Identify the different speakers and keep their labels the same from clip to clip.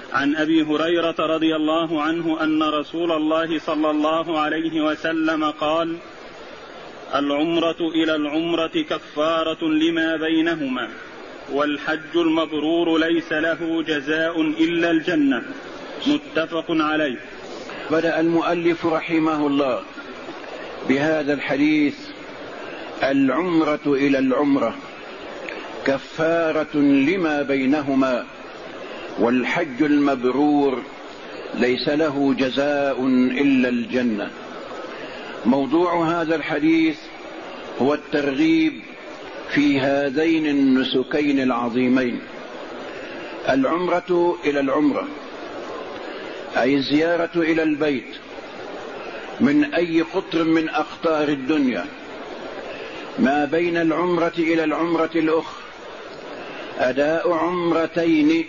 Speaker 1: عن أبي هريرة رضي الله عنه أن رسول الله صلى الله عليه وسلم قال: العمرة إلى العمرة كفارة لما بينهما، والحج المبرور ليس له جزاء إلا الجنة. متفق عليه.
Speaker 2: بدأ المؤلف رحمه الله بهذا الحديث: العمرة إلى العمرة كفارة لما بينهما، والحج المبرور ليس له جزاء إلا الجنة. موضوع هذا الحديث هو الترغيب في هذين النسكين العظيمين: العمرة إلى العمرة، أي الزيارة إلى البيت من أي قطر من أقطار الدنيا، ما بين العمرة إلى العمرة الأخرى أداء عمرتين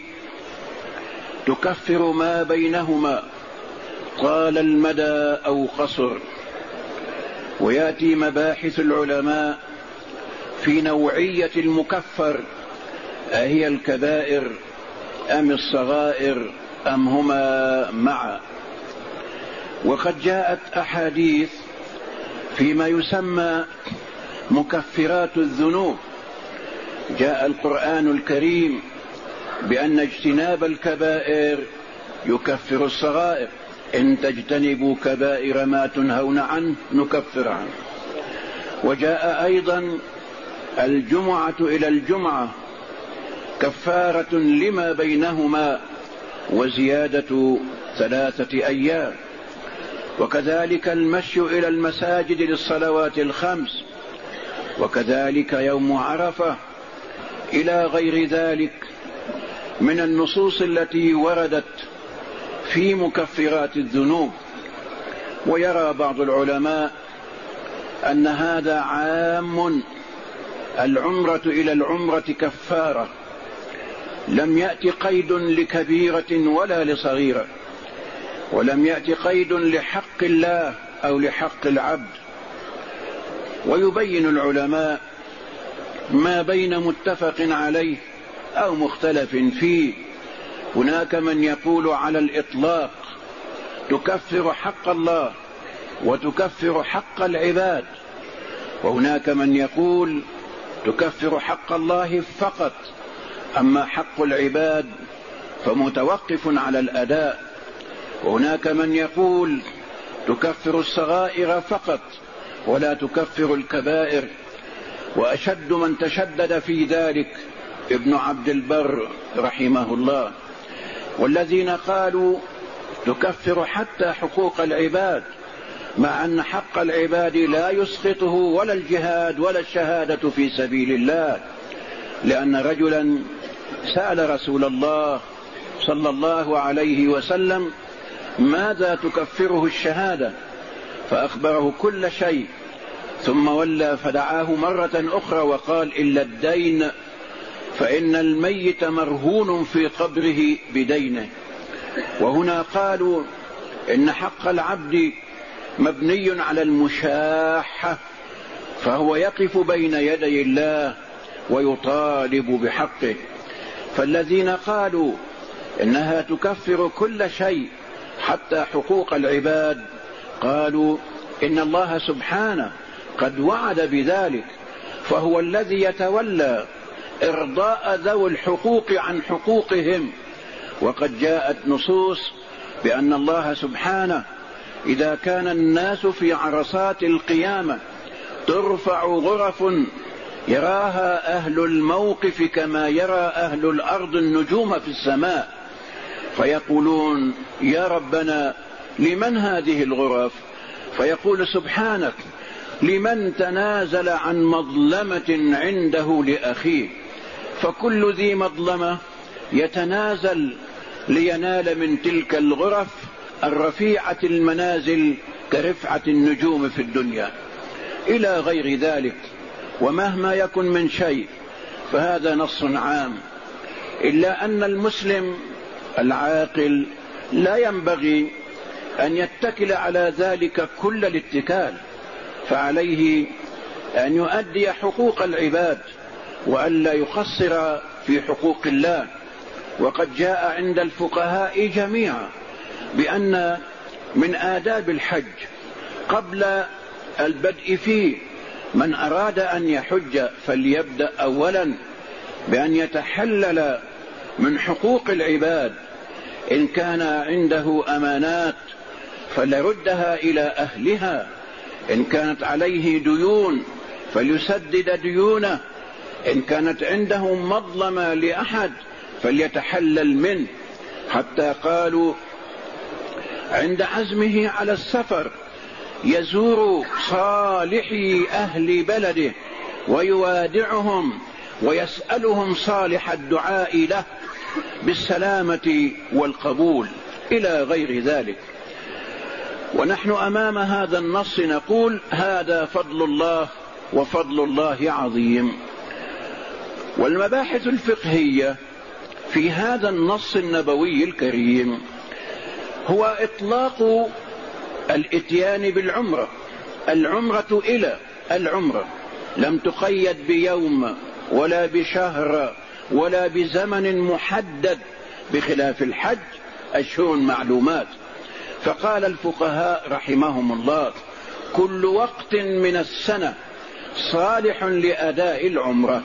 Speaker 2: تكفر ما بينهما طال المدى أو قصر. ويأتي مباحث العلماء في نوعية المكفر: أهي الكبائر أم الصغائر أم هما معا؟ وقد جاءت أحاديث فيما يسمى مكفرات الذنوب. جاء القرآن الكريم بأن اجتناب الكبائر يكفر الصغائر: إن تجتنبوا كبائر ما تنهون عنه نكفر عنه. وجاء أيضا الجمعة إلى الجمعة كفارة لما بينهما وزيادة 3 أيام. وكذلك المشي إلى المساجد للصلوات ال5، وكذلك يوم عرفة، إلى غير ذلك من النصوص التي وردت في مكفرات الذنوب. ويرى بعض العلماء أن هذا عام: العمرة إلى العمرة كفارة، لم يأتي قيد لكبيرة ولا لصغيرة، ولم يأتي قيد لحق الله أو لحق العبد. ويبين العلماء ما بين متفق عليه أو مختلف فيه. هناك من يقول على الإطلاق تكفر حق الله وتكفر حق العباد، وهناك من يقول تكفر حق الله فقط، أما حق العباد فمتوقف على الأداء. وهناك من يقول تكفر الصغائر فقط ولا تكفر الكبائر. وأشد من تشدد في ذلك ابن عبد البر رحمه الله. والذين قالوا تكفر حتى حقوق العباد، مع أن حق العباد لا يسقطه ولا الجهاد ولا الشهادة في سبيل الله. لأن رجلا سأل رسول الله صلى الله عليه وسلم: ماذا تكفره الشهادة؟ فأخبره كل شيء، ثم ولى فدعاه مرة أخرى وقال: إلا الدين، فإن الميت مرهون في قبره بدينه. وهنا قالوا إن حق العبد مبني على المشاحة، فهو يقف بين يدي الله ويطالب بحقه. فالذين قالوا إنها تكفر كل شيء حتى حقوق العباد قالوا إن الله سبحانه قد وعد بذلك، فهو الذي يتولى إرضاء ذوي الحقوق عن حقوقهم. وقد جاءت نصوص بأن الله سبحانه إذا كان الناس في عرصات القيامة ترفع غرف يراها أهل الموقف كما يرى أهل الأرض النجوم في السماء، فيقولون: يا ربنا لمن هذه الغرف؟ فيقول سبحانك: لمن تنازل عن مظلمة عنده لأخيه. فكل ذي مظلمة يتنازل لينال من تلك الغرف الرفيعة المنازل كرفعة النجوم في الدنيا إلى غير ذلك. ومهما يكن من شيء فهذا نص عام، إلا أن المسلم العاقل لا ينبغي أن يتكل على ذلك كل الاتكال، فعليه أن يؤدي حقوق العباد وألا يقصر في حقوق الله. وقد جاء عند الفقهاء جميعا بأن من آداب الحج قبل البدء فيه من أراد أن يحج فليبدأ أولا بأن يتحلل من حقوق العباد، إن كان عنده أمانات فليردها إلى أهلها، إن كانت عليه ديون فليسدد ديونه، إن كانت عنده مظلمة لأحد فليتحلل منه، حتى قالوا عند عزمه على السفر يزور صالحي أهل بلده ويوادعهم ويسألهم صالح الدعاء له بالسلامة والقبول إلى غير ذلك. ونحن أمام هذا النص نقول هذا فضل الله وفضل الله عظيم. والمباحث الفقهية في هذا النص النبوي الكريم هو إطلاق الإتيان بالعمرة، العمرة إلى العمرة، لم تقيد بيوم ولا بشهر ولا بزمن محدد، بخلاف الحج أشهر معلومات. فقال الفقهاء رحمهم الله كل وقت من السنة صالح لأداء العمرة،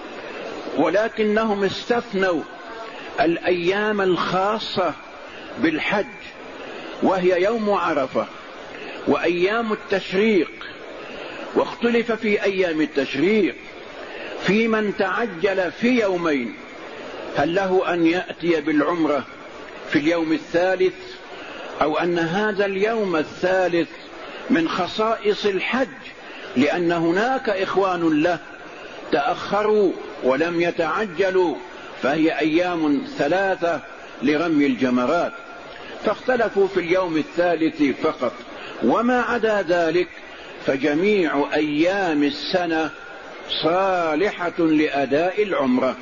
Speaker 2: ولكنهم استثنوا الأيام الخاصة بالحج وهي يوم عرفة وأيام التشريق. واختلف في أيام التشريق في من تعجل في يومين هل له أن يأتي بالعمرة في اليوم الثالث، أو أن هذا اليوم الثالث من خصائص الحج لأن هناك إخوان له تأخروا ولم يتعجلوا، فهي أيام ثلاثة لرمي الجمرات، فاختلفوا في اليوم الثالث فقط. وما عدا ذلك فجميع أيام السنة صالحة لأداء العمرة.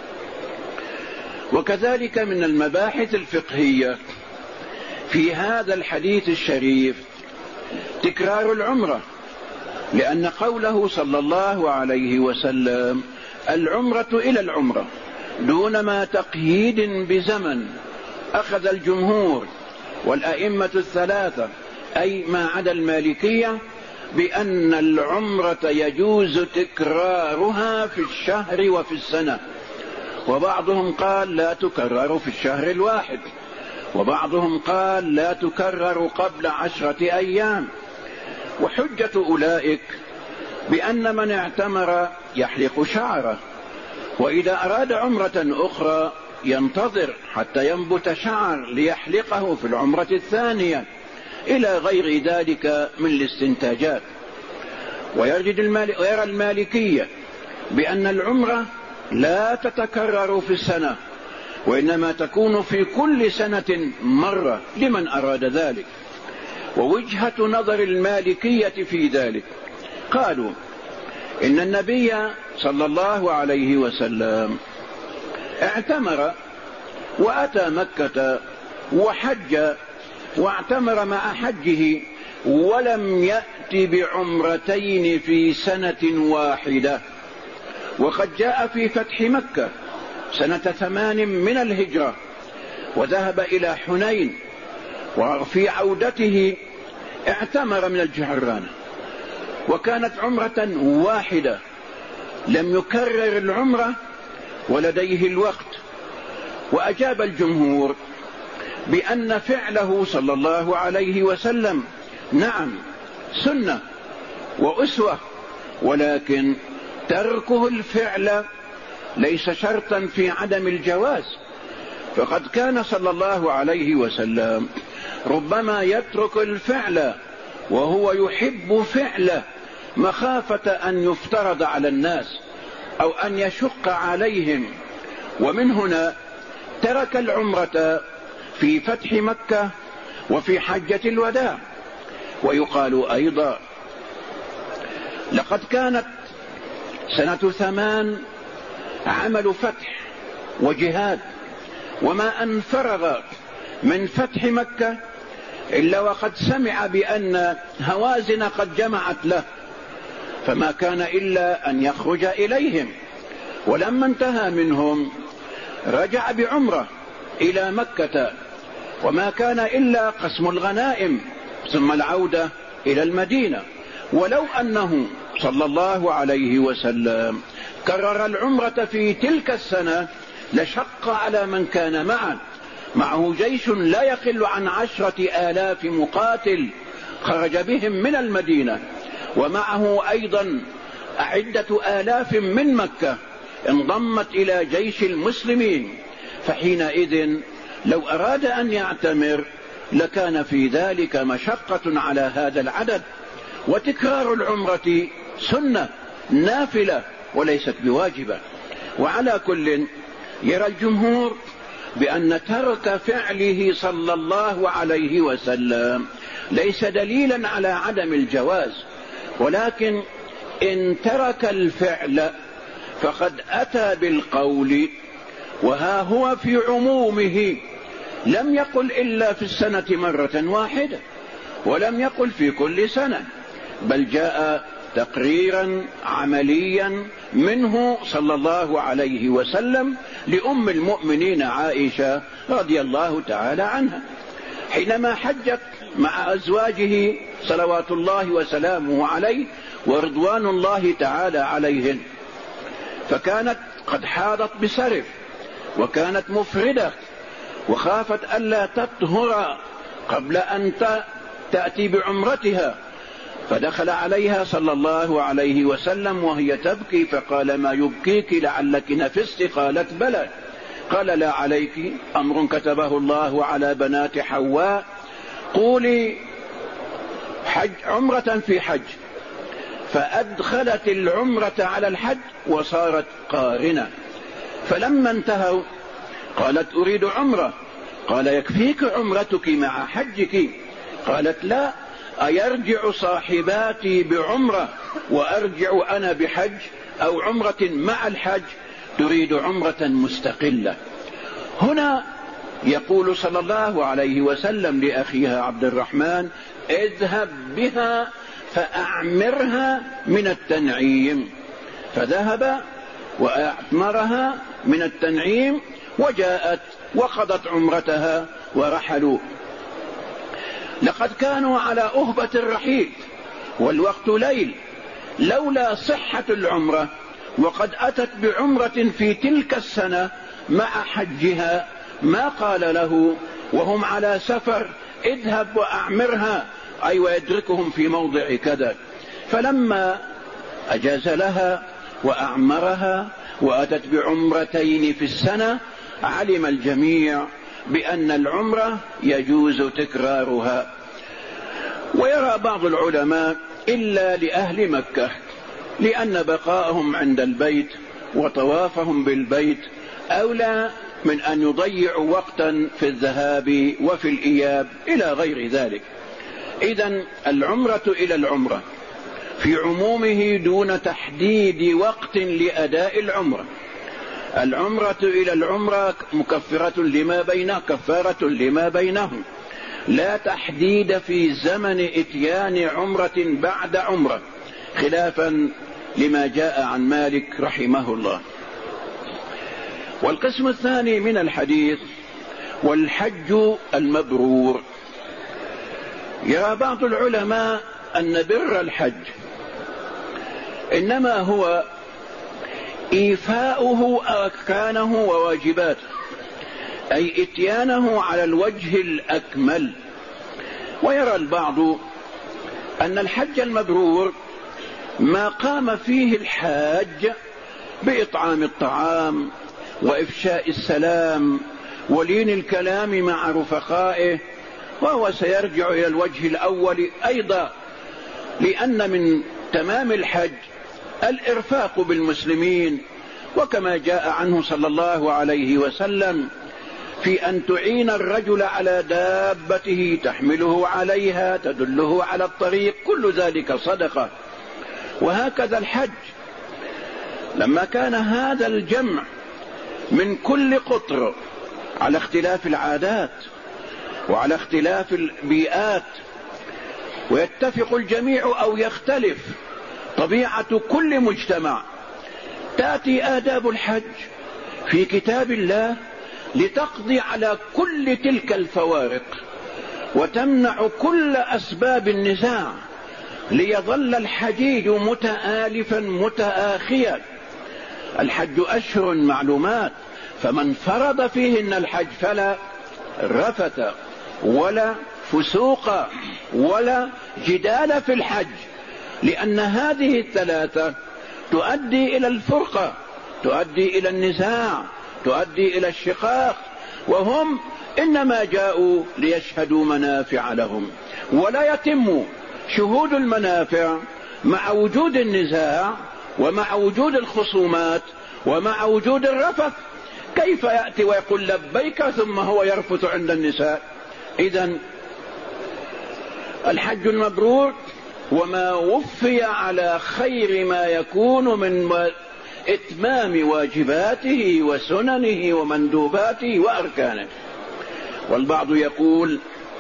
Speaker 2: وكذلك من المباحث الفقهية في هذا الحديث الشريف تكرار العمرة، لأن قوله صلى الله عليه وسلم العمرة إلى العمرة دون ما تقييد بزمن، أخذ الجمهور والأئمة الثلاثة أي ما عدا المالكية بأن العمرة يجوز تكرارها في الشهر وفي السنة، وبعضهم قال لا تكرر في الشهر الواحد، وبعضهم قال لا تكرر قبل 10 أيام. وحجة أولئك بأن من اعتمر يحلق شعره، وإذا أراد عمرة أخرى ينتظر حتى ينبت شعر ليحلقه في العمرة الثانية إلى غير ذلك من الاستنتاجات. ويرى المالكية بأن العمرة لا تتكرر في السنة، وإنما تكون في كل سنة مرة لمن أراد ذلك. ووجهة نظر المالكية في ذلك قالوا إن النبي صلى الله عليه وسلم اعتمر وأتى مكة وحج واعتمر مع حجه، ولم يأت بعمرتين في سنة واحدة. وقد جاء في فتح مكة سنة 8 من الهجرة وذهب إلى حنين، وفي عودته اعتمر من الجعرانة، وكانت عمرة واحدة، لم يكرر العمرة ولديه الوقت. وأجاب الجمهور بأن فعله صلى الله عليه وسلم نعم سنة وأسوة، ولكن تركه الفعل ليس شرطا في عدم الجواز، فقد كان صلى الله عليه وسلم ربما يترك الفعل وهو يحب فعله مخافة أن يفترض على الناس أو أن يشق عليهم، ومن هنا ترك العمرة في فتح مكة وفي حجة الوداع. ويقال أيضا لقد كانت سنة 8 عمل فتح وجهاد، وما أن فرغ من فتح مكة إلا وقد سمع بأن هوازن قد جمعت له، فما كان إلا أن يخرج إليهم، ولما انتهى منهم رجع بعمرة إلى مكة، وما كان إلا قسم الغنائم ثم العودة إلى المدينة. ولو أنه صلى الله عليه وسلم كرر العمرة في تلك السنة لشق على من كان معه جيش لا يقل عن 10,000 مقاتل خرج بهم من المدينة، ومعه أيضا عدة آلاف من مكة انضمت إلى جيش المسلمين. فحينئذ لو أراد أن يعتمر لكان في ذلك مشقة على هذا العدد، وتكرار العمرة سنة نافلة وليست بواجبة. وعلى كل يرى الجمهور بأن ترك فعله صلى الله عليه وسلم ليس دليلا على عدم الجواز، ولكن إن ترك الفعل فقد أتى بالقول وها هو في عمومه، لم يقل إلا في السنة مرة واحدة، ولم يقل في كل سنة، بل جاء تقريرا عمليا منه صلى الله عليه وسلم لأم المؤمنين عائشة رضي الله تعالى عنها حينما حجت مع أزواجه صلوات الله وسلامه عليه ورضوان الله تعالى عليهن، فكانت قد حاضت بسرف وكانت مفردة وخافت ألا تطهر قبل أن تأتي بعمرتها، فدخل عليها صلى الله عليه وسلم وهي تبكي فقال: ما يبكيك لعلك نفست؟ قالت: بلى. قال: لا عليك، أمر كتبه الله على بنات حواء، قولي عمرة في حج. فأدخلت العمرة على الحج وصارت قارنة. فلما انتهوا قالت: أريد عمرة. قال: يكفيك عمرتك مع حجك. قالت: لا، أيرجع صاحباتي بعمرة وأرجع أنا بحج، أو عمرة مع الحج؟ تريد عمرة مستقلة. هنا يقول صلى الله عليه وسلم لأخيها عبد الرحمن: اذهب بها فأعمرها من التنعيم. فذهب وأعمرها من التنعيم وجاءت وقضت عمرتها ورحلوا. لقد كانوا على أهبة الرحيل والوقت ليل، لولا صحة العمرة وقد أتت بعمرة في تلك السنة مع حجها ما قال له وهم على سفر: اذهب وأعمرها، أي ويدركهم في موضع كذا. فلما أجاز لها وأعمرها وأتت بعمرتين في السنة علم الجميع بأن العمرة يجوز تكرارها. ويرى بعض العلماء إلا لأهل مكة، لأن بقاءهم عند البيت وطوافهم بالبيت أولى من أن يضيعوا وقتا في الذهاب وفي الإياب إلى غير ذلك. إذن العمرة إلى العمرة في عمومه دون تحديد وقت لأداء العمرة. العمرة إلى العمرة مكفرة لما بينهم، لا تحديد في زمن إتيان عمرة بعد عمرة، خلافا لما جاء عن مالك رحمه الله. والقسم الثاني من الحديث: والحج المبرور. يرى بعض العلماء أن بر الحج إنما هو إيفاؤه أركانه وواجباته، أي إتيانه على الوجه الأكمل. ويرى البعض أن الحج المبرور ما قام فيه الحاج بإطعام الطعام وإفشاء السلام ولين الكلام مع رفقائه، وهو سيرجع إلى الوجه الأول أيضا، لأن من تمام الحج الإرفاق بالمسلمين، وكما جاء عنه صلى الله عليه وسلم في أن تعين الرجل على دابته تحمله عليها تدله على الطريق، كل ذلك صدقة. وهكذا الحج لما كان هذا الجمع من كل قطر على اختلاف العادات وعلى اختلاف البيئات، ويتفق الجميع أو يختلف طبيعة كل مجتمع، تأتي آداب الحج في كتاب الله لتقضي على كل تلك الفوارق وتمنع كل أسباب النزاع، ليظل الحجيج متآلفا متآخيا. الحج أشهر معلومات، فمن فرض فيهن الحج فلا رفث ولا فسوق ولا جدال في الحج، لأن هذه الثلاثة تؤدي إلى الفرقة، تؤدي إلى النزاع، تؤدي إلى الشقاق، وهم إنما جاءوا ليشهدوا منافع لهم، ولا يتم شهود المنافع مع وجود النزاع ومع وجود الخصومات ومع وجود الرفث. كيف يأتي ويقول لبيك ثم هو يرفث عند النساء؟ إذن الحج المبرور وما وفي على خير ما يكون من إتمام واجباته وسننه ومندوباته وأركانه. والبعض يقول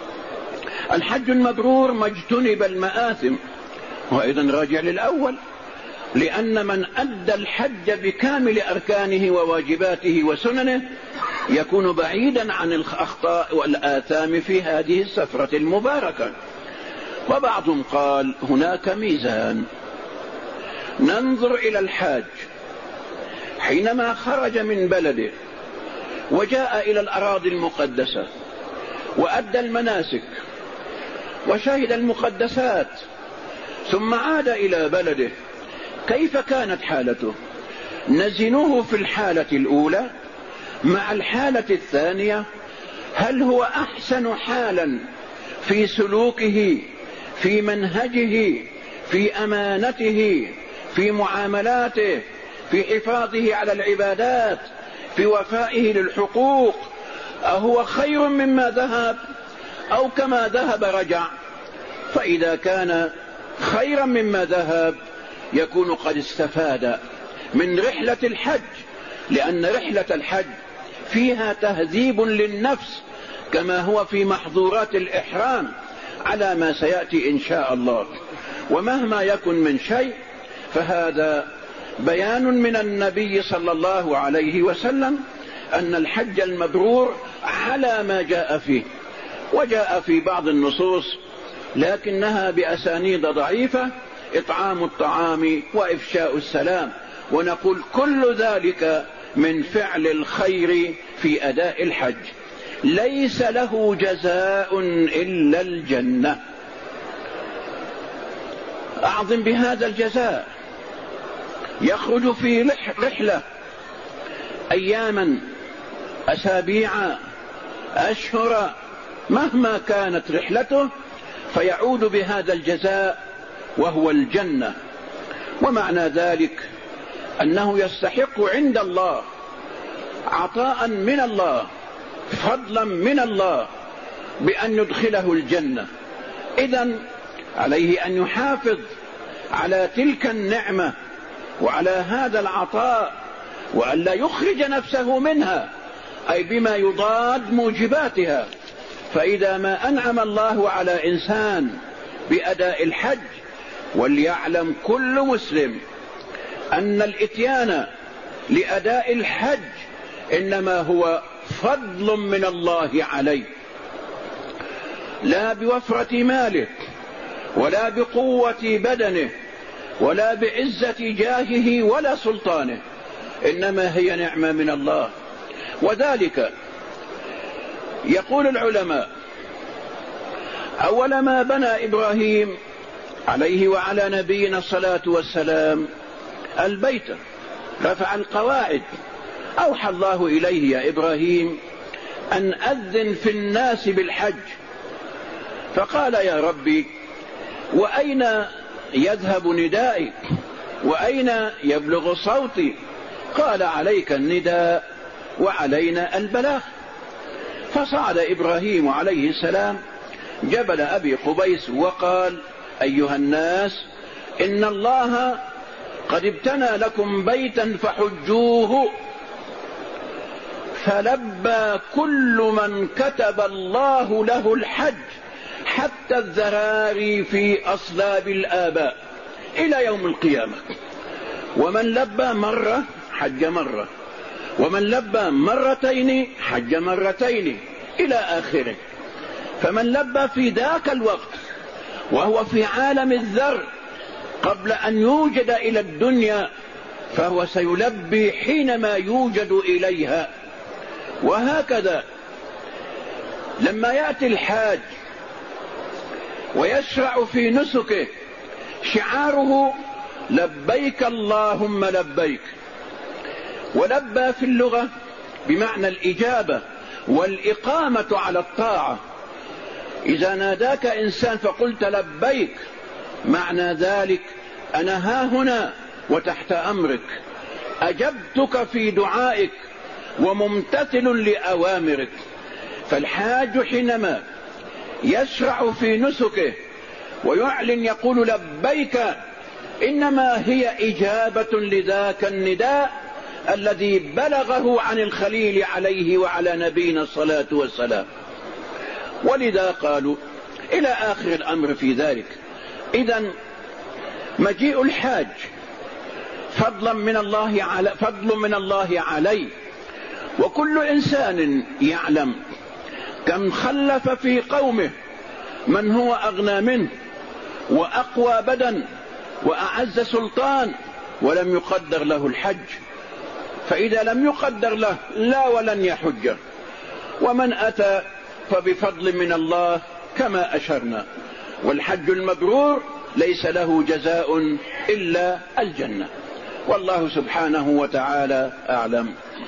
Speaker 2: الحج المبرور ما اجتنب المآثم، وإذن راجع للأول، لأن من أدى الحج بكامل أركانه وواجباته وسننه يكون بعيدا عن الأخطاء والآثام في هذه السفرة المباركة. وبعضهم قال هناك ميزان، ننظر إلى الحاج حينما خرج من بلده وجاء إلى الأراضي المقدسة وأدى المناسك وشهد المقدسات ثم عاد إلى بلده، كيف كانت حالته؟ نزنه في الحالة الأولى مع الحالة الثانية، هل هو أحسن حالا في سلوكه، في منهجه، في أمانته، في معاملاته، في حفاظه على العبادات، في وفائه للحقوق، أهو خير مما ذهب أو كما ذهب رجع؟ فإذا كان خيرا مما ذهب يكون قد استفاد من رحلة الحج، لأن رحلة الحج فيها تهذيب للنفس كما هو في محظورات الإحرام على ما سيأتي إن شاء الله. ومهما يكن من شيء فهذا بيان من النبي صلى الله عليه وسلم أن الحج المبرور على ما جاء فيه. وجاء في بعض النصوص لكنها بأسانيد ضعيفة إطعام الطعام وإفشاء السلام، ونقول كل ذلك من فعل الخير في أداء الحج، ليس له جزاء إلا الجنة. أعظم بهذا الجزاء، يخرج في رحلة أياما، أسابيع، أشهر، مهما كانت رحلته فيعود بهذا الجزاء وهو الجنة. ومعنى ذلك أنه يستحق عند الله عطاء من الله، فضلا من الله بأن يدخله الجنة. إذن عليه أن يحافظ على تلك النعمة وعلى هذا العطاء، وأن لا يخرج نفسه منها، أي بما يضاد موجباتها. فإذا ما أنعم الله على إنسان بأداء الحج، وليعلم كل مسلم أن الإتيان لأداء الحج إنما هو فضل من الله عليه، لا بوفرة ماله ولا بقوة بدنه ولا بعزة جاهه ولا سلطانه، إنما هي نعمة من الله. وذلك يقول العلماء أول ما بنى إبراهيم عليه وعلى نبينا الصلاة والسلام البيت، رفع القواعد، أوحى الله إليه يا إبراهيم أن أذن في الناس بالحج، فقال يا ربي وأين يذهب ندائي وأين يبلغ صوتي؟ قال عليك النداء وعلينا البلاغ. فصعد إبراهيم عليه السلام جبل أبي قبيس وقال أيها الناس إن الله قد ابتنى لكم بيتا فحجوه. فلبى كل من كتب الله له الحج حتى الذراري في أصلاب الآباء إلى يوم القيامة. ومن لبى مرة حج مرة، ومن لبى مرتين حج مرتين إلى آخره. فمن لبى في ذاك الوقت وهو في عالم الذر قبل أن يوجد إلى الدنيا فهو سيلبي حينما يوجد إليها. وهكذا لما يأتي الحاج ويشرع في نسكه شعاره لبيك اللهم لبيك. ولبى في اللغة بمعنى الإجابة والإقامة على الطاعة. إذا ناداك إنسان فقلت لبيك معنى ذلك أنا ها هنا وتحت أمرك، أجبتك في دعائك وممتثل لأوامرك. فالحاج حينما يشرع في نسكه ويعلن يقول لبيك إنما هي إجابة لذاك النداء الذي بلغه عن الخليل عليه وعلى نبينا الصلاة والسلام. ولذا قالوا إلى آخر الأمر في ذلك. إذن مجيء الحاج فضل من الله عليه. وكل إنسان يعلم كم خلف في قومه من هو أغنى منه وأقوى بدن وأعز سلطان ولم يقدر له الحج. فإذا لم يقدر له لا ولن يحج. ومن أتى فبفضل من الله كما أشرنا. والحج المبرور ليس له جزاء إلا الجنة. والله سبحانه وتعالى أعلم.